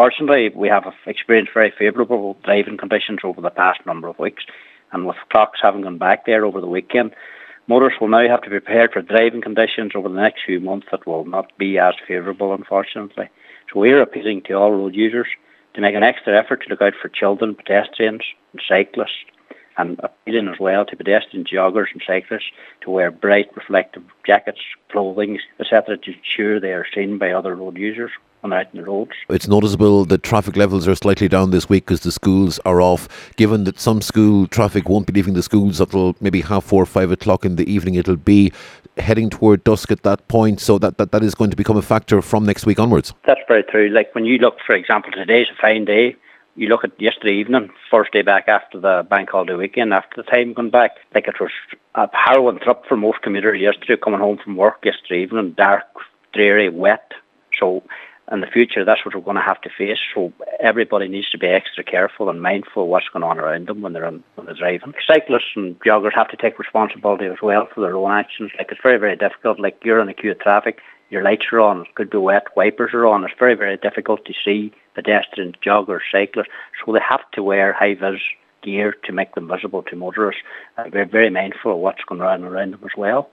Unfortunately, we have experienced very favourable driving conditions over the past number of weeks, and with clocks having gone back there over the weekend, motorists will now have to be prepared for driving conditions over the next few months that will not be as favourable, unfortunately. So we are appealing to all road users to make an extra effort to look out for children, pedestrians and cyclists, and appealing as well to pedestrian joggers and cyclists to wear bright reflective jackets, clothing, etc. to ensure they are seen by other road users on the roads. It's noticeable that traffic levels are slightly down this week because the schools are off. Given that some school traffic won't be leaving the schools until maybe 4:30 or 5 o'clock in the evening, it'll be heading toward dusk at that point, so that is going to become a factor from next week onwards. That's very true. Like when you look, for example, today's a fine day. You look at yesterday evening, first day back after the bank holiday weekend, after the time gone back, like it was a harrowing trip for most commuters yesterday, coming home from work yesterday evening, dark, dreary, wet. So in the future, that's what we're going to have to face. So everybody needs to be extra careful and mindful of what's going on around them when they're driving. Cyclists and joggers have to take responsibility as well for their own actions. Like it's very, very difficult. Like you're in a queue of traffic, your lights are on, it could be wet, wipers are on. It's very, very difficult to see pedestrians, joggers, cyclists. So they have to wear high-vis gear to make them visible to motorists. They're very mindful of what's going on around them as well.